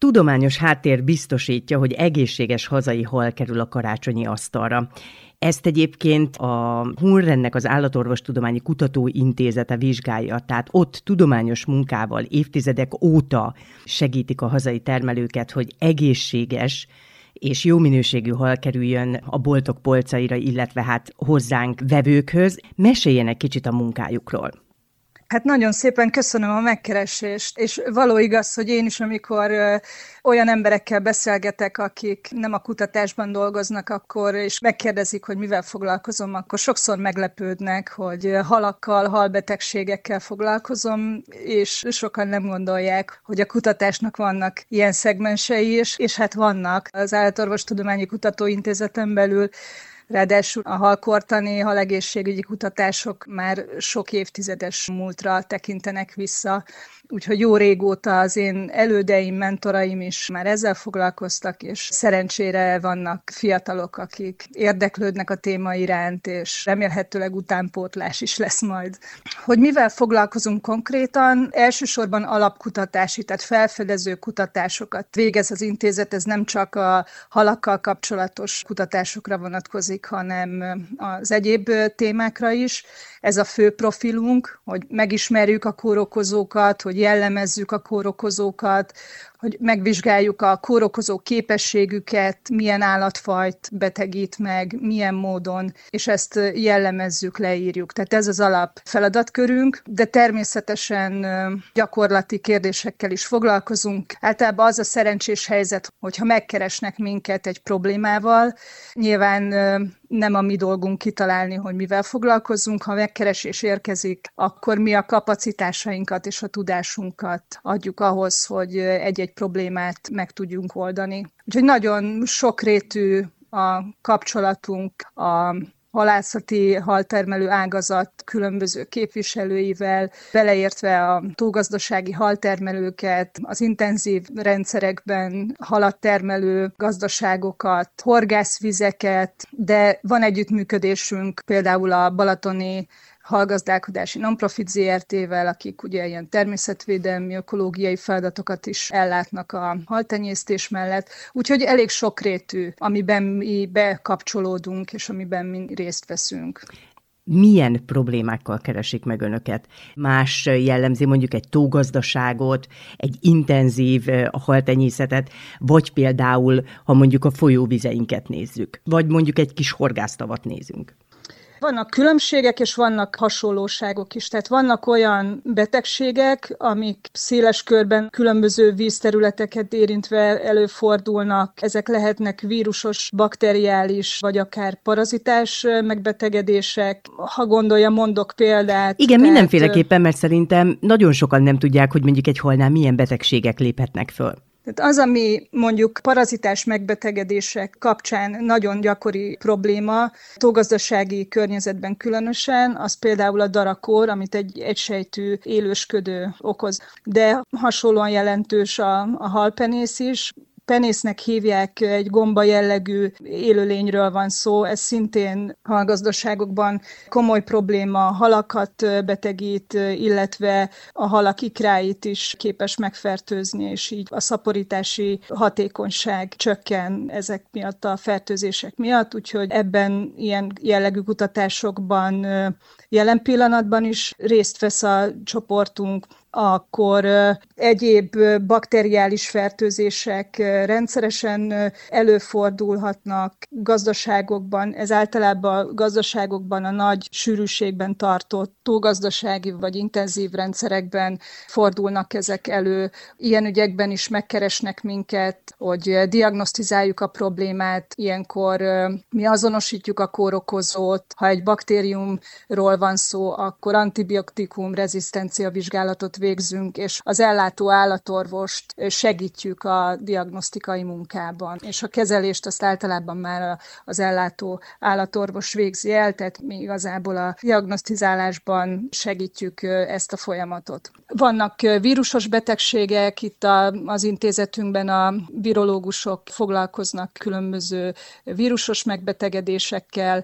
tudományos háttér biztosítja, hogy egészséges hazai hal kerül a karácsonyi asztalra. Ezt egyébként a HUNREN-nek az Állatorvostudományi Kutatóintézete vizsgálja, tehát ott tudományos munkával évtizedek óta segítik a hazai termelőket, hogy egészséges és jó minőségű hal kerüljön a boltok polcaira, illetve hát hozzánk vevőkhöz. Meséljenek kicsit a munkájukról. Hát nagyon szépen köszönöm a megkeresést, és való igaz, hogy én is, amikor olyan emberekkel beszélgetek, akik nem a kutatásban dolgoznak, akkor, és megkérdezik, hogy mivel foglalkozom, akkor sokszor meglepődnek, hogy halakkal, halbetegségekkel foglalkozom, és sokan nem gondolják, hogy a kutatásnak vannak ilyen szegmensei is, és hát vannak. Az Állatorvostudományi Kutatóintézeten belül ráadásul a halkortani, halegészségügyi kutatások már sok évtizedes múltra tekintenek vissza, úgyhogy jó régóta az én elődeim, mentoraim is már ezzel foglalkoztak, és szerencsére vannak fiatalok, akik érdeklődnek a téma iránt, és remélhetőleg utánpótlás is lesz majd. Hogy mivel foglalkozunk konkrétan? Elsősorban alapkutatási, tehát felfedező kutatásokat végez az intézet, ez nem csak a halakkal kapcsolatos kutatásokra vonatkozik, hanem az egyéb témákra is. Ez a fő profilunk, hogy megismerjük a kórokozókat, hogy jellemezzük a kórokozókat, hogy megvizsgáljuk a kórokozó képességüket, milyen állatfajt betegít meg, milyen módon, és ezt jellemezzük, leírjuk. Tehát ez az alap feladatkörünk, de természetesen gyakorlati kérdésekkel is foglalkozunk. Általában az a szerencsés helyzet, hogyha megkeresnek minket egy problémával, nyilván nem a mi dolgunk kitalálni, hogy mivel foglalkozunk. Ha megkeresés érkezik, akkor mi a kapacitásainkat és a tudásunkat adjuk ahhoz, hogy egy-egy problémát meg tudjunk oldani. Úgyhogy nagyon sokrétű a kapcsolatunk a halászati, haltermelő ágazat különböző képviselőivel, beleértve a tógazdasági haltermelőket, az intenzív rendszerekben halat termelő gazdaságokat, horgászvizeket, de van együttműködésünk például a balatoni Halgazdálkodási Nonprofit ZRT-vel, akik ugye ilyen természetvédelmi, ökológiai feladatokat is ellátnak a haltenyésztés mellett. Úgyhogy elég sokrétű, amiben mi bekapcsolódunk, és amiben mi részt veszünk. Milyen problémákkal keresik meg önöket? Más jellemzi mondjuk egy tógazdaságot, egy intenzív haltenyészetet, vagy például, ha mondjuk a folyóvizeinket nézzük, vagy mondjuk egy kis horgásztavat nézünk. Vannak különbségek, és vannak hasonlóságok is. Tehát vannak olyan betegségek, amik széles körben különböző vízterületeket érintve előfordulnak. Ezek lehetnek vírusos, bakteriális, vagy akár parazitás megbetegedések. Ha gondolja, mondok példát. Igen, mindenféleképpen, mert szerintem nagyon sokan nem tudják, hogy mondjuk egy halnál milyen betegségek léphetnek föl. Tehát az, ami mondjuk parazitás megbetegedések kapcsán nagyon gyakori probléma, tógazdasági környezetben különösen, az például a darakór, amit egy egysejtű élősködő okoz. De hasonlóan jelentős a halpenész is. Penésznek hívják, egy gomba jellegű élőlényről van szó, ez szintén halgazdaságokban komoly probléma, halakat betegít, illetve a halak ikráit is képes megfertőzni, és így a szaporítási hatékonyság csökken ezek miatt, a fertőzések miatt, úgyhogy ebben ilyen jellegű kutatásokban jelen pillanatban is részt vesz a csoportunk. Akkor egyéb bakteriális fertőzések rendszeresen előfordulhatnak gazdaságokban. Ez általában a gazdaságokban a nagy sűrűségben tartott tógazdasági vagy intenzív rendszerekben fordulnak ezek elő. Ilyen ügyekben is megkeresnek minket, hogy diagnosztizáljuk a problémát. Ilyenkor mi azonosítjuk a kórokozót. Ha egy baktériumról van szó, akkor antibiotikum rezisztencia vizsgálatot végzünk, és az ellátó állatorvost segítjük a diagnosztikai munkában. És a kezelést azt általában már az ellátó állatorvos végzi el, tehát mi igazából a diagnosztizálásban segítjük ezt a folyamatot. Vannak vírusos betegségek, itt az intézetünkben a virológusok foglalkoznak különböző vírusos megbetegedésekkel.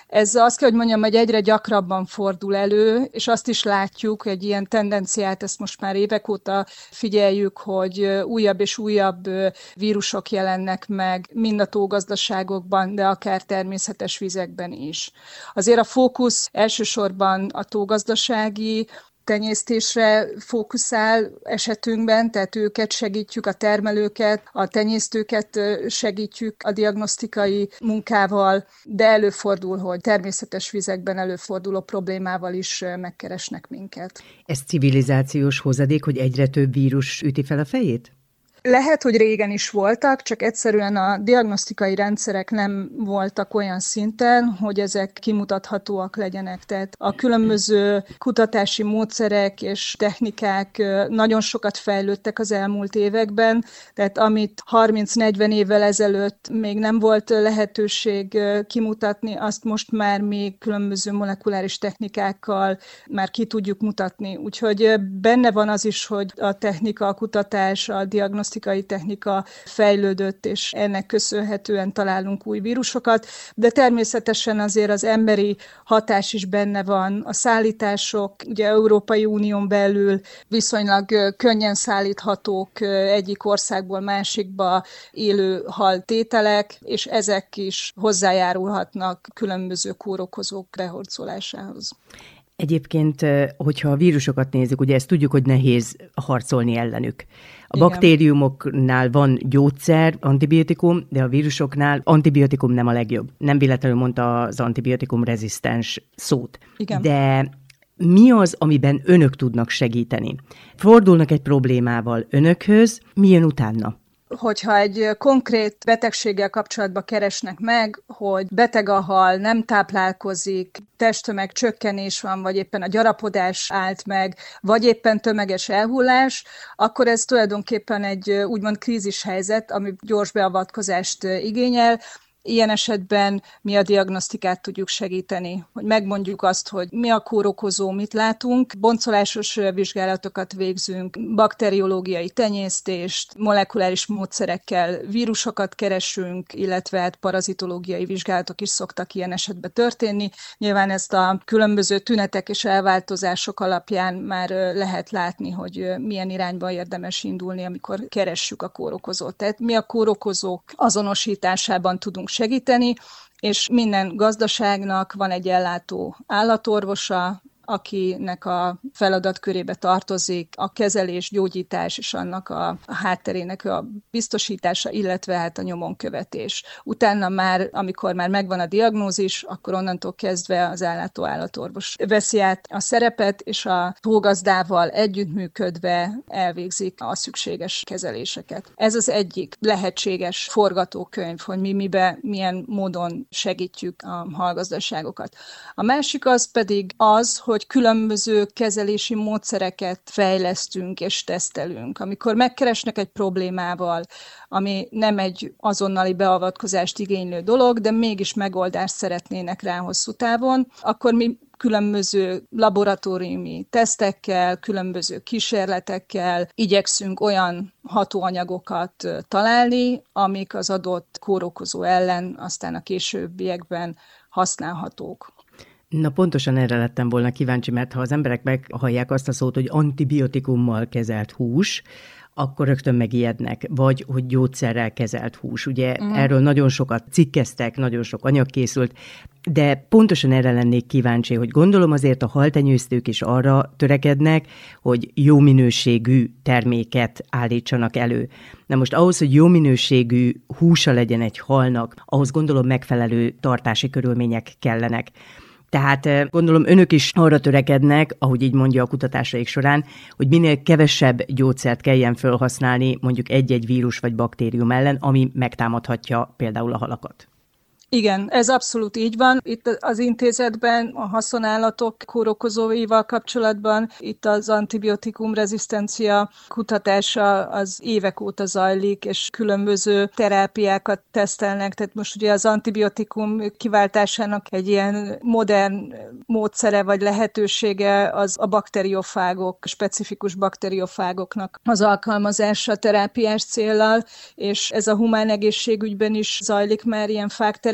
Ez azt kell, hogy mondjam, hogy egyre gyakrabban fordul elő, és azt is látjuk, egy ilyen tendenciát, ezt most már évek óta figyeljük, hogy újabb és újabb vírusok jelennek meg, mind a tógazdaságokban, de akár természetes vizekben is. Azért a fókusz elsősorban a tógazdasági tenyésztésre fókuszál esetünkben, tehát őket segítjük, a termelőket, a tenyésztőket segítjük a diagnosztikai munkával, de előfordul, hogy természetes vizekben előforduló problémával is megkeresnek minket. Ez civilizációs hozadék, hogy egyre több vírus üti fel a fejét? Lehet, hogy régen is voltak, csak egyszerűen a diagnosztikai rendszerek nem voltak olyan szinten, hogy ezek kimutathatóak legyenek. Tehát a különböző kutatási módszerek és technikák nagyon sokat fejlődtek az elmúlt években, tehát amit 30-40 évvel ezelőtt még nem volt lehetőség kimutatni, azt most már még különböző molekuláris technikákkal már ki tudjuk mutatni. Úgyhogy benne van az is, hogy a technika, a kutatás, a diagnosztikai technika fejlődött, és ennek köszönhetően találunk új vírusokat, de természetesen azért az emberi hatás is benne van. A szállítások, ugye Európai Unión belül viszonylag könnyen szállíthatók egyik országból másikba élő haltételek, és ezek is hozzájárulhatnak különböző kórokozók behorcolásához. Egyébként, hogyha a vírusokat nézzük, ugye ezt tudjuk, hogy nehéz harcolni ellenük. A Igen. baktériumoknál van gyógyszer, antibiotikum, de a vírusoknál antibiotikum nem a legjobb. Nem véletlenül mondta az antibiotikum rezisztens szót. Igen. De mi az, amiben önök tudnak segíteni? Fordulnak egy problémával önökhöz, mi jön utána? Hogyha egy konkrét betegséggel kapcsolatban keresnek meg, hogy beteg a hal, nem táplálkozik, testtömeg csökkenés van, vagy éppen a gyarapodás állt meg, vagy éppen tömeges elhullás, akkor ez tulajdonképpen egy úgymond krízishelyzet, ami gyors beavatkozást igényel. Ilyen esetben mi a diagnosztikát tudjuk segíteni, hogy megmondjuk azt, hogy mi a kórokozó, mit látunk, boncolásos vizsgálatokat végzünk, bakteriológiai tenyésztést, molekuláris módszerekkel vírusokat keresünk, illetve hát parazitológiai vizsgálatok is szoktak ilyen esetben történni. Nyilván ezt a különböző tünetek és elváltozások alapján már lehet látni, hogy milyen irányba érdemes indulni, amikor keressük a kórokozót. Tehát mi a kórokozók azonosításában tudunk segíteni, és minden gazdaságnak van egy ellátó állatorvosa, akinek a feladatkörébe tartozik a kezelés, gyógyítás és annak a hátterének a biztosítása, illetve hát a nyomonkövetés. Utána már, amikor már megvan a diagnózis, akkor onnantól kezdve az ellátó állatorvos veszi át a szerepet, és a tógazdával együttműködve elvégzik a szükséges kezeléseket. Ez az egyik lehetséges forgatókönyv, hogy mi milyen módon segítjük a hallgazdaságokat. A másik az pedig az, hogy különböző kezelési módszereket fejlesztünk és tesztelünk. Amikor megkeresnek egy problémával, ami nem egy azonnali beavatkozást igénylő dolog, de mégis megoldást szeretnének rá hosszú távon, akkor mi különböző laboratóriumi tesztekkel, különböző kísérletekkel igyekszünk olyan hatóanyagokat találni, amik az adott kórokozó ellen aztán a későbbiekben használhatók. Na pontosan erre lettem volna kíváncsi, mert ha az emberek meghallják azt a szót, hogy antibiotikummal kezelt hús, akkor rögtön megijednek, vagy hogy gyógyszerrel kezelt hús. Ugye erről nagyon sokat cikkeztek, nagyon sok anyag készült, de pontosan erre lennék kíváncsi, hogy gondolom azért a haltenyésztők is arra törekednek, hogy jó minőségű terméket állítsanak elő. Na most ahhoz, hogy jó minőségű húsa legyen egy halnak, ahhoz gondolom megfelelő tartási körülmények kellenek. Tehát gondolom önök is arra törekednek, ahogy így mondja a kutatásaik során, hogy minél kevesebb gyógyszert kelljen felhasználni mondjuk egy-egy vírus vagy baktérium ellen, ami megtámadhatja például a halakat. Igen, ez abszolút így van. Itt az intézetben a haszonállatok kórokozóival kapcsolatban itt az antibiotikum rezisztencia kutatása az évek óta zajlik, és különböző terápiákat tesztelnek. Tehát most ugye az antibiotikum kiváltásának egy ilyen modern módszere vagy lehetősége az a bakteriofágok, specifikus bakteriofágoknak az alkalmazása terápiás céllal, és ez a humán egészségügyben is zajlik már ilyen fágterápia,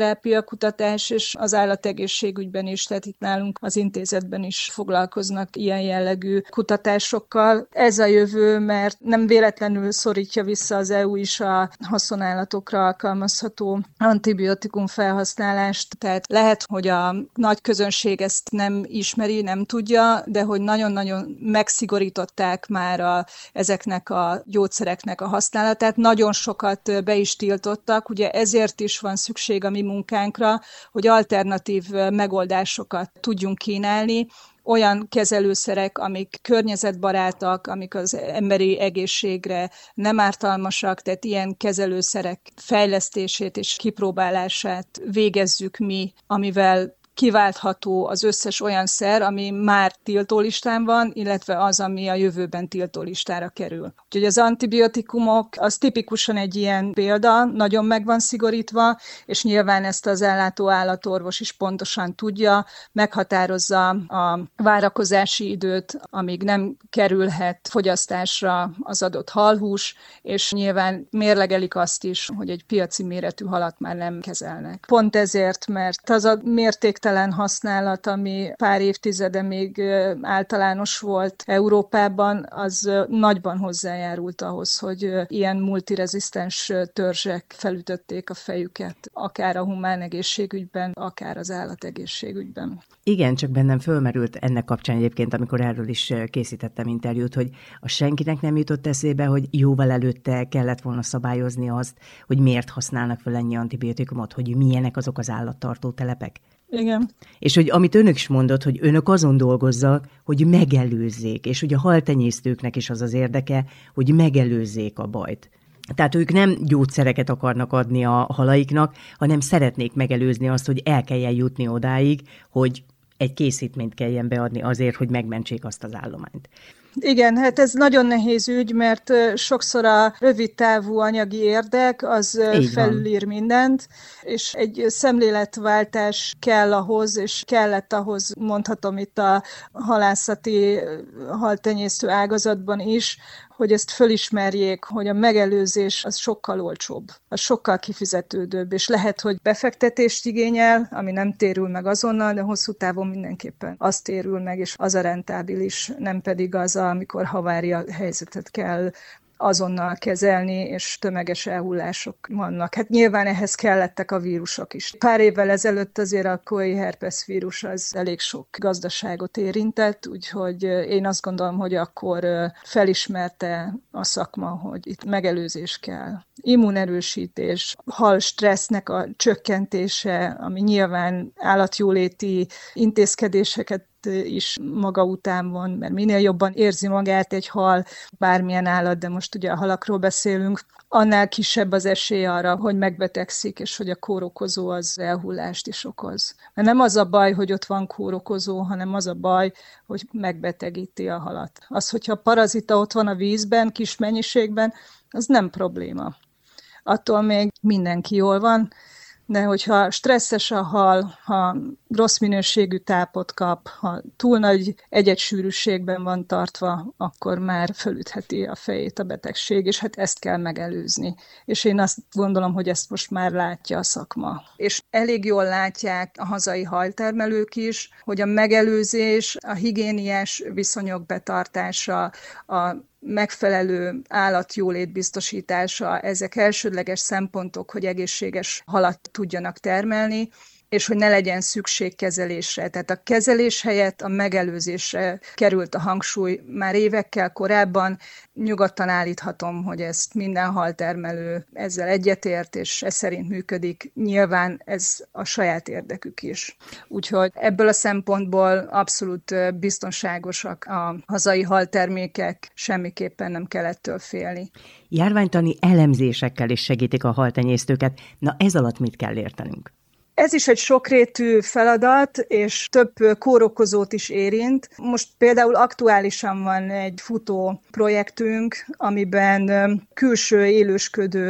terápia kutatás, és az állategészségügyben is, tehát itt nálunk az intézetben is foglalkoznak ilyen jellegű kutatásokkal. Ez a jövő, mert nem véletlenül szorítja vissza az EU is a haszonállatokra alkalmazható antibiotikum felhasználást, tehát lehet, hogy a nagy közönség ezt nem ismeri, nem tudja, de hogy nagyon-nagyon megszigorították már ezeknek a gyógyszereknek a használatát, nagyon sokat be is tiltottak, ugye ezért is van szükség a mi munkánkra, hogy alternatív megoldásokat tudjunk kínálni, olyan kezelőszerek, amik környezetbarátak, amik az emberi egészségre nem ártalmasak, tehát ilyen kezelőszerek fejlesztését és kipróbálását végezzük mi, amivel kiváltható az összes olyan szer, ami már tiltólistán van, illetve az, ami a jövőben tiltólistára kerül. Úgyhogy az antibiotikumok, az tipikusan egy ilyen példa, nagyon meg van szigorítva, és nyilván ezt az ellátó állatorvos is pontosan tudja, meghatározza a várakozási időt, amíg nem kerülhet fogyasztásra az adott halhús, és nyilván mérlegelik azt is, hogy egy piaci méretű halat már nem kezelnek. Pont ezért, mert az a mértéktelen használat, ami pár évtizede még általános volt Európában, az nagyban hozzájárult ahhoz, hogy ilyen multirezisztens törzsek felütötték a fejüket, akár a humán egészségügyben, akár az állategészségügyben. Igen, csak bennem fölmerült ennek kapcsán egyébként, amikor erről is készítettem interjút, hogy a senkinek nem jutott eszébe, hogy jóval előtte kellett volna szabályozni azt, hogy miért használnak fel ennyi antibiotikumot, hogy milyenek azok az állattartó telepek. Igen. És hogy amit önök is mondott, hogy önök azon dolgoznak, hogy megelőzzék, és hogy a haltenyésztőknek is az az érdeke, hogy megelőzzék a bajt. Tehát ők nem gyógyszereket akarnak adni a halaiknak, hanem szeretnék megelőzni azt, hogy el kelljen jutni odáig, hogy egy készítményt kelljen beadni azért, hogy megmentsék azt az állományt. Igen, hát ez nagyon nehéz ügy, mert sokszor a rövid távú anyagi érdek az felülír mindent, és egy szemléletváltás kell ahhoz, és kellett ahhoz, mondhatom itt a halászati haltenyésztő ágazatban is, hogy ezt fölismerjék, hogy a megelőzés az sokkal olcsóbb, az sokkal kifizetődőbb, és lehet, hogy befektetést igényel, ami nem térül meg azonnal, de hosszú távon mindenképpen az térül meg, és az a rentábilis, nem pedig az, amikor havária helyzetet kell azonnal kezelni, és tömeges elhullások vannak. Hát nyilván ehhez kellettek a vírusok is. Pár évvel ezelőtt azért a koei herpes vírus az elég sok gazdaságot érintett, úgyhogy én azt gondolom, hogy akkor felismerte a szakma, hogy itt megelőzés kell. Immunerősítés, hal stressznek a csökkentése, ami nyilván állatjóléti intézkedéseket is maga után van, mert minél jobban érzi magát egy hal, bármilyen állat, de most ugye a halakról beszélünk, annál kisebb az esély arra, hogy megbetegszik, és hogy a kórokozó az elhullást is okoz. Mert nem az a baj, hogy ott van kórokozó, hanem az a baj, hogy megbetegíti a halat. Az, hogyha a parazita ott van a vízben, kis mennyiségben, az nem probléma. Attól még mindenki jól van, de hogyha stresszes a hal, ha rossz minőségű tápot kap, ha túl nagy egyetsűrűségben van tartva, akkor már fölütheti a fejét a betegség, és hát ezt kell megelőzni. És én azt gondolom, hogy ezt most már látja a szakma. És elég jól látják a hazai hajtermelők is, hogy a megelőzés, a higiéniás viszonyok betartása, a megfelelő állatjólét biztosítása, ezek elsődleges szempontok, hogy egészséges halat tudjanak termelni, és hogy ne legyen szükség kezelésre. Tehát a kezelés helyett a megelőzésre került a hangsúly már évekkel korábban. Nyugodtan állíthatom, hogy ezt minden haltermelő ezzel egyetért, és ez szerint működik. Nyilván ez a saját érdekük is. Úgyhogy ebből a szempontból abszolút biztonságosak a hazai haltermékek, semmiképpen nem kell ettől félni. Járványtani elemzésekkel is segítik a haltenyésztőket. Na ez alatt mit kell értenünk? Ez is egy sokrétű feladat, és több kórokozót is érint. Most például aktuálisan van egy futó projektünk, amiben külső élősködő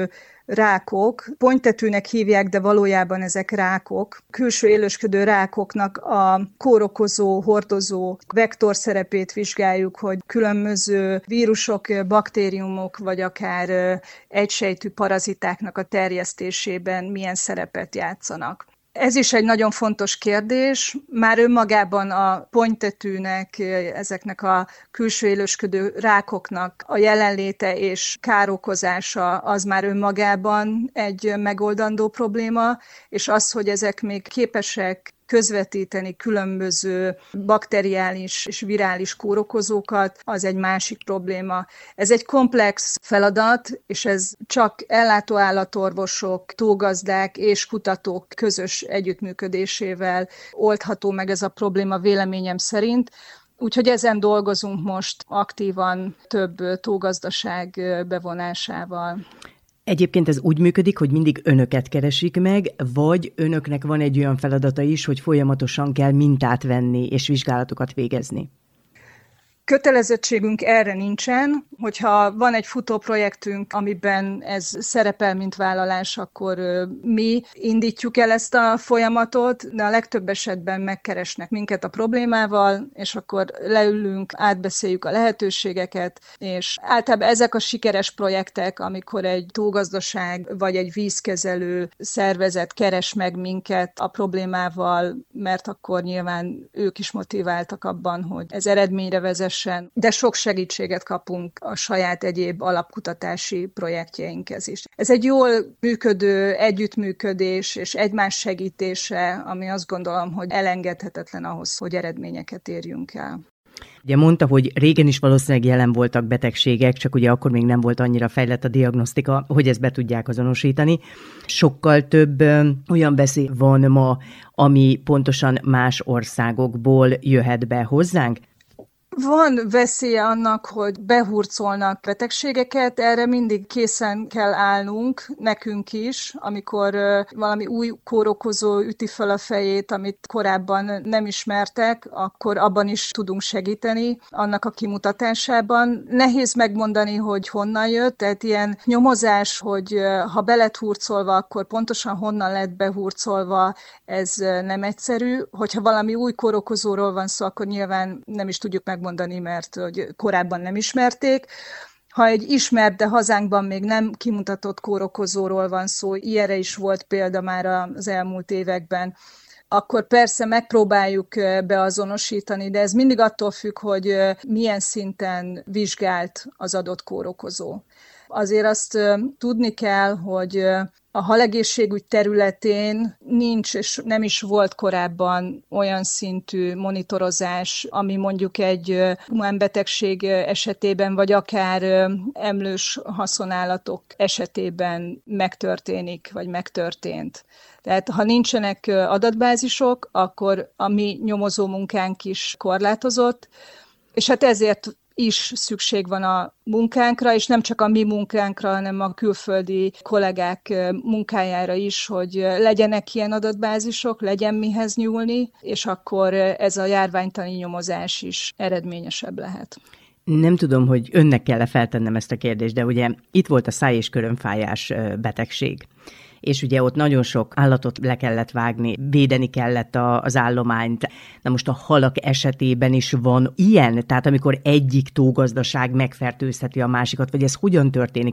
rákok, pontytetűnek hívják, de valójában ezek rákok. Külső élősködő rákoknak a kórokozó, hordozó vektorszerepét vizsgáljuk, hogy különböző vírusok, baktériumok, vagy akár egysejtű parazitáknak a terjesztésében milyen szerepet játszanak. Ez is egy nagyon fontos kérdés. Már önmagában a pontytetűnek, ezeknek a külső élősködő rákoknak a jelenléte és károkozása az már önmagában egy megoldandó probléma, és az, hogy ezek még képesek közvetíteni különböző bakteriális és virális kórokozókat, az egy másik probléma. Ez egy komplex feladat, és ez csak ellátó állatorvosok, tógazdák és kutatók közös együttműködésével oldható meg ez a probléma véleményem szerint. Úgyhogy ezen dolgozunk most aktívan több tógazdaság bevonásával. Egyébként ez úgy működik, hogy mindig önöket keresik meg, vagy önöknek van egy olyan feladata is, hogy folyamatosan kell mintát venni és vizsgálatokat végezni? Kötelezettségünk erre nincsen, hogyha van egy futóprojektünk, amiben ez szerepel, mint vállalás, akkor mi indítjuk el ezt a folyamatot, de a legtöbb esetben megkeresnek minket a problémával, és akkor leülünk, átbeszéljük a lehetőségeket, és általában ezek a sikeres projektek, amikor egy tógazdaság vagy egy vízkezelő szervezet keres meg minket a problémával, mert akkor nyilván ők is motiváltak abban, hogy ez eredményre vezessen, de sok segítséget kapunk a saját egyéb alapkutatási projektjeinkhez is. Ez egy jól működő együttműködés és egymás segítése, ami azt gondolom, hogy elengedhetetlen ahhoz, hogy eredményeket érjünk el. Ugye mondta, hogy régen is valószínűleg jelen voltak betegségek, csak ugye akkor még nem volt annyira fejlett a diagnosztika, hogy ezt be tudják azonosítani. Sokkal több olyan veszély van ma, ami pontosan más országokból jöhet be hozzánk. Van veszélye annak, hogy behurcolnak betegségeket, erre mindig készen kell állnunk, nekünk is, amikor valami új kórokozó üti fel a fejét, amit korábban nem ismertek, akkor abban is tudunk segíteni, annak a kimutatásában. Nehéz megmondani, hogy honnan jött, tehát ilyen nyomozás, hogy ha be lett hurcolva, akkor pontosan honnan lett behurcolva, ez nem egyszerű. Hogyha valami új kórokozóról van szó, akkor nyilván nem is tudjuk megmondani, mert hogy korábban nem ismerték. Ha egy ismert, de hazánkban még nem kimutatott kórokozóról van szó, ilyenre is volt példa már az elmúlt években, akkor persze megpróbáljuk beazonosítani, de ez mindig attól függ, hogy milyen szinten vizsgált az adott kórokozó. Azért azt tudni kell, hogy a halegészségügy területén nincs, és nem is volt korábban olyan szintű monitorozás, ami mondjuk egy humánbetegség esetében, vagy akár emlős haszonállatok esetében megtörténik, vagy megtörtént. Tehát ha nincsenek adatbázisok, akkor a mi nyomozó munkánk is korlátozott, és hát ezért is szükség van a munkánkra, és nem csak a mi munkánkra, hanem a külföldi kollégák munkájára is, hogy legyenek ilyen adatbázisok, legyen mihez nyúlni, és akkor ez a járványtani nyomozás is eredményesebb lehet. Nem tudom, hogy önnek kell-e feltennem ezt a kérdést, de ugye itt volt a száj- és körömfájás betegség. És ugye ott nagyon sok állatot le kellett vágni, védeni kellett az állományt. Na most a halak esetében is van ilyen, tehát amikor egyik tógazdaság megfertőzheti a másikat, vagy ez hogyan történik?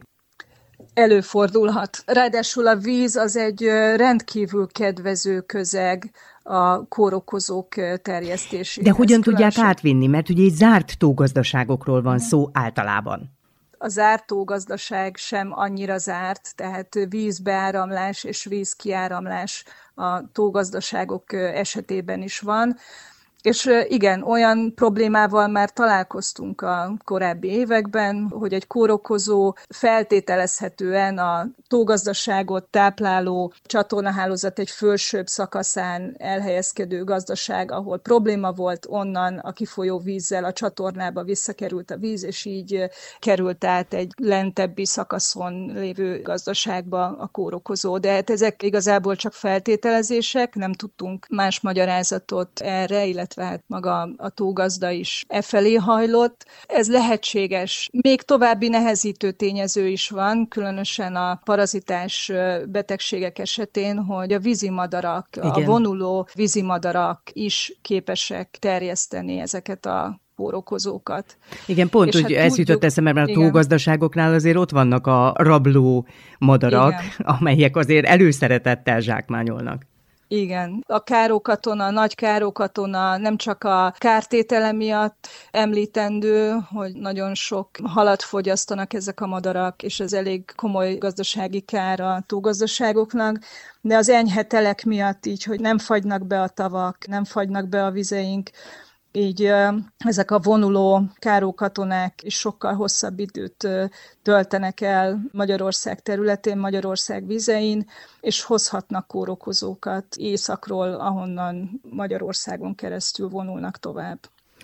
Előfordulhat. Ráadásul a víz az egy rendkívül kedvező közeg a kórokozók terjesztéséhez. De hogyan tudják átvinni? Mert ugye egy zárt tógazdaságokról van szó általában. A zárt tógazdaság sem annyira zárt, tehát vízbeáramlás és vízkiáramlás a tógazdaságok esetében is van. És igen, olyan problémával már találkoztunk a korábbi években, hogy egy kórokozó feltételezhetően a tógazdaságot tápláló csatornahálózat egy fölsőbb szakaszán elhelyezkedő gazdaság, ahol probléma volt, onnan a kifolyó vízzel a csatornába visszakerült a víz, és így került át egy lentebbi szakaszon lévő gazdaságba a kórokozó. De hát ezek igazából csak feltételezések, nem tudtunk más magyarázatot erre, illetve illetve hát maga a tógazda is felé hajlott. Ez lehetséges. Még további nehezítő tényező is van, különösen a parazitás betegségek esetén, hogy a vízimadarak, a vonuló vízimadarak is képesek terjeszteni ezeket a kórokozókat. Igen, pont, hogy ez jutott eszembe, mert a tógazdaságoknál azért ott vannak a rabló madarak, amelyek azért előszeretettel zsákmányolnak. Igen, a károkatona, a nagy károkatona nem csak a kártétele miatt említendő, hogy nagyon sok halat fogyasztanak ezek a madarak, és ez elég komoly gazdasági kár a tógazdaságoknak, de az enyhe telek miatt így, hogy nem fagynak be a tavak, nem fagynak be a vizeink, így ezek a vonuló kárókatonák is sokkal hosszabb időt töltenek el Magyarország területén, Magyarország vizein, és hozhatnak kórokozókat északról, ahonnan Magyarországon keresztül vonulnak tovább.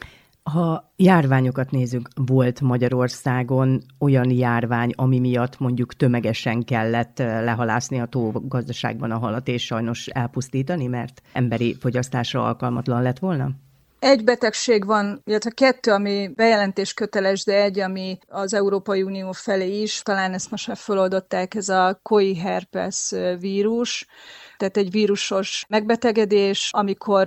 Ha járványokat nézzük, volt Magyarországon olyan járvány, ami miatt mondjuk tömegesen kellett lehalászni a tógazdaságban a halat, és sajnos elpusztítani, mert emberi fogyasztásra alkalmatlan lett volna? Egy betegség van, illetve 2, ami bejelentés köteles, de egy, ami az Európai Unió felé is, talán ezt most már feloldották, ez a koi herpes vírus, tehát egy vírusos megbetegedés, amikor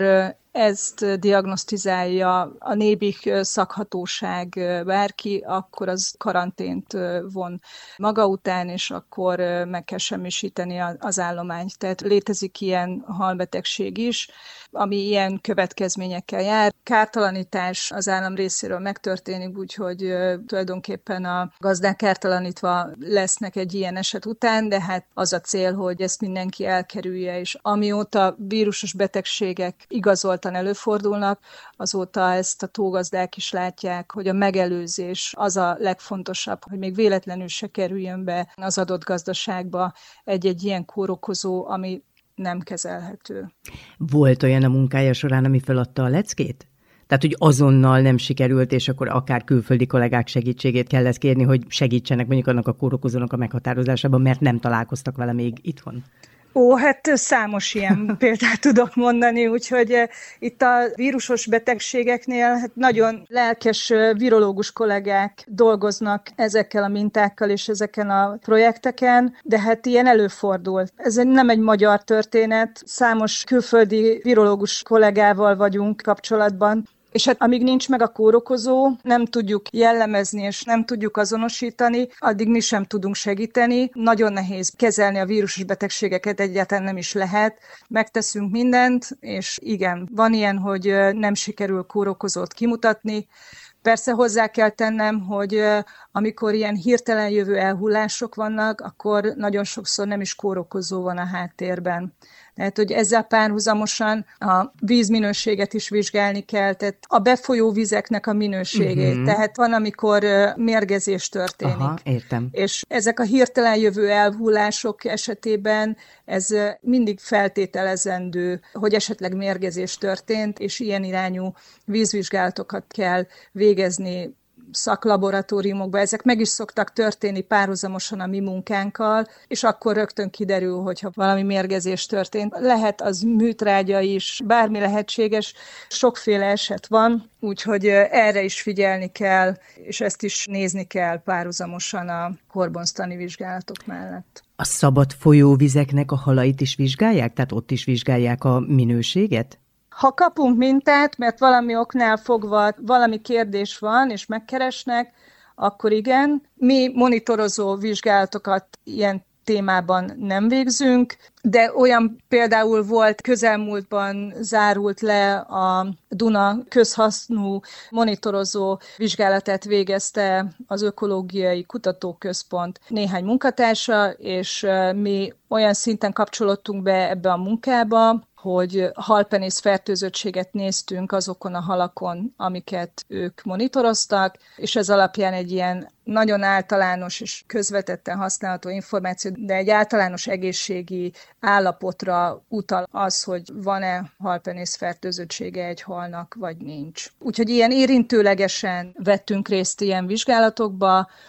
ezt diagnosztizálja a nébik szakhatóság bárki, akkor az karantént von maga után, és akkor meg kell semmisíteni az állományt. Tehát létezik ilyen halbetegség is, ami ilyen következményekkel jár. Kártalanítás az állam részéről megtörténik, úgyhogy tulajdonképpen a gazdák kártalanítva lesznek egy ilyen eset után, de hát az a cél, hogy ezt mindenki elkerülje, és amióta vírusos betegségek igazoltan előfordulnak, azóta ezt a tógazdák is látják, hogy a megelőzés az a legfontosabb, hogy még véletlenül se kerüljön be az adott gazdaságba egy-egy ilyen kórokozó, ami nem kezelhető. Volt olyan a munkája során, ami feladta a leckét? Tehát, hogy azonnal nem sikerült, és akkor akár külföldi kollégák segítségét kellett kérni, hogy segítsenek mondjuk annak a kórokozónak a meghatározásában, mert nem találkoztak vele még itthon? Hát számos ilyen példát tudok mondani, úgyhogy itt a vírusos betegségeknél nagyon lelkes virológus kollégák dolgoznak ezekkel a mintákkal és ezeken a projekteken, de hát ilyen előfordul. Ez nem egy magyar történet, számos külföldi virológus kollégával vagyunk kapcsolatban, és hát amíg nincs meg a kórokozó, nem tudjuk jellemezni és nem tudjuk azonosítani, addig mi sem tudunk segíteni. Nagyon nehéz kezelni a vírusos betegségeket, egyáltalán nem is lehet. Megteszünk mindent, és igen, van ilyen, hogy nem sikerül kórokozót kimutatni. Persze hozzá kell tennem, hogy amikor ilyen hirtelen jövő elhullások vannak, akkor nagyon sokszor nem is kórokozó van a háttérben. Tehát, hogy ezzel párhuzamosan a vízminőséget is vizsgálni kell, tehát a befolyó vizeknek a minőségét. Tehát van, amikor mérgezés történik. Aha, értem. És ezek a hirtelen jövő elhullások esetében ez mindig feltételezendő, hogy esetleg mérgezés történt, és ilyen irányú vízvizsgálatokat kell végezni szaklaboratóriumokban. Ezek meg is szoktak történni párhuzamosan a mi munkánkkal, és akkor rögtön kiderül, hogyha valami mérgezés történt. Lehet az műtrágya is, bármi lehetséges, sokféle eset van, úgyhogy erre is figyelni kell, és ezt is nézni kell párhuzamosan a korbonztani vizsgálatok mellett. A szabad folyóvizeknek a halait is vizsgálják? Tehát ott is vizsgálják a minőséget? Ha kapunk mintát, mert valami oknál fogva valami kérdés van, és megkeresnek, akkor igen. Mi monitorozó vizsgálatokat ilyen témában nem végzünk, de olyan például volt, közelmúltban zárult le a Duna közhasznú monitorozó vizsgálatát végezte az Ökológiai Kutatóközpont néhány munkatársa, és mi olyan szinten kapcsolódtunk be ebbe a munkába, hogy halpenész fertőzöttséget néztünk azokon a halakon, amiket ők monitoroztak, és ez alapján egy ilyen nagyon általános és közvetetten használható információ, de egy általános egészségi állapotra utal az, hogy van-e halpenész fertőzöttsége egy halnak, vagy nincs. Úgyhogy ilyen érintőlegesen vettünk részt ilyen vizsgálatokba,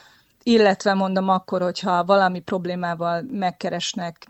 illetve mondom akkor, hogyha valami problémával megkeresnek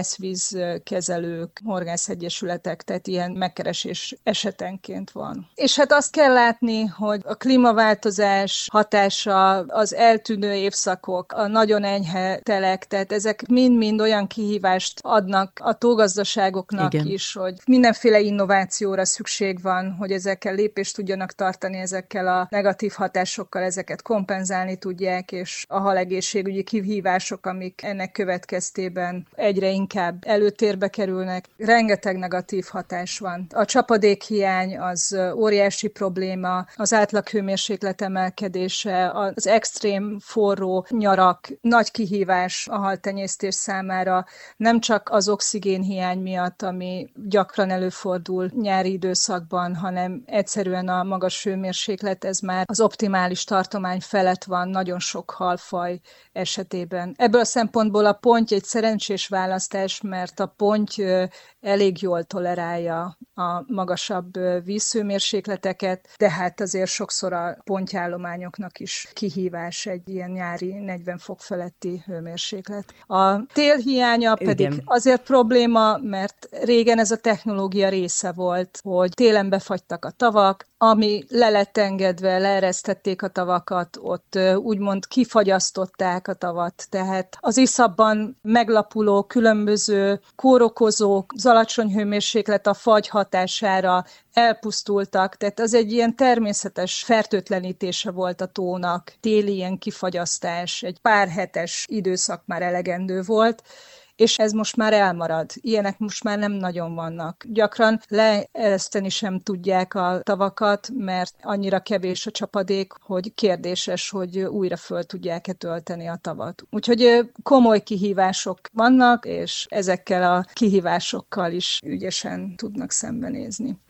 horgászvízkezelők, horgászegyesületek, tehát ilyen megkeresés esetenként van. És hát azt kell látni, hogy a klímaváltozás hatása, az eltűnő évszakok, a nagyon enyhe telek, tehát ezek mind-mind olyan kihívást adnak a tógazdaságoknak is, hogy mindenféle innovációra szükség van, hogy ezekkel lépést tudjanak tartani, ezekkel a negatív hatásokkal, ezeket kompenzálni tudják, és a halegészségügyi kihívások, amik ennek következtében egyre inkább előtérbe kerülnek. Rengeteg negatív hatás van. A csapadékhiány az óriási probléma, az átlaghőmérséklet emelkedése, az extrém forró nyarak nagy kihívás a haltenyésztés számára, nem csak az oxigénhiány miatt, ami gyakran előfordul nyári időszakban, hanem egyszerűen a magas hőmérséklet, ez már az optimális tartomány felett van nagyon sok halfaj esetében. Ebből a szempontból a ponty egy szerencsés választás, mert a ponty elég jól tolerálja a magasabb vízhőmérsékleteket, de hát azért sokszor a pontyállományoknak is kihívás egy ilyen nyári 40 fok feletti hőmérséklet. A télhiánya pedig azért probléma, mert régen ez a technológia része volt, hogy télen befagytak a tavak, ami le lett engedve, leeresztették a tavakat, ott úgymond kifagyasztották a tavat, tehát az iszapban meglapuló különböző kórokozók, az alacsony hőmérséklet a fagy hatására elpusztultak, tehát az egy ilyen természetes fertőtlenítése volt a tónak, téli ilyen kifagyasztás, egy pár hetes időszak már elegendő volt, és ez most már elmarad. Ilyenek most már nem nagyon vannak. Gyakran leereszteni sem tudják a tavakat, mert annyira kevés a csapadék, hogy kérdéses, hogy újra föl tudják-e tölteni a tavat. Úgyhogy komoly kihívások vannak, és ezekkel a kihívásokkal is ügyesen tudnak szembenézni.